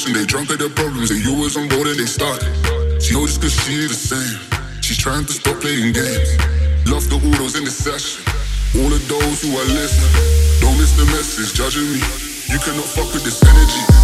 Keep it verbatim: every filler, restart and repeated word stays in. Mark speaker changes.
Speaker 1: conversation, they drunk at their problems, and you was on board and they started. She noticed cause she the same. She's trying to stop playing games. Love the all those in the session. All of those who are listening, don't miss the message, judging me. You cannot fuck with this energy.